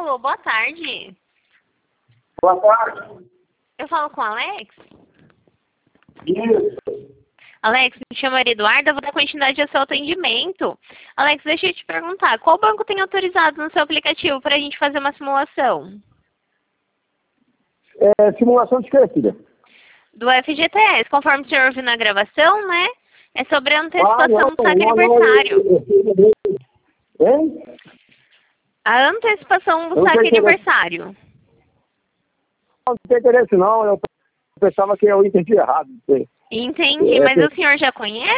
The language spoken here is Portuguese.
Alô, boa tarde. Boa tarde. Eu falo com o Alex? Isso. Alex, me chamo Eduarda, vou dar continuidade ao seu atendimento. Alex, deixa eu te perguntar, qual banco tem autorizado no seu aplicativo para a gente fazer uma simulação? Simulação de quê, filha? Do FGTS, conforme o senhor viu na gravação, né? É sobre a antecipação do saque aniversário. Hein? A antecipação do saque aniversário. Não tem interesse não, eu pensava que eu entendi errado. Entendi, mas o senhor já conhece?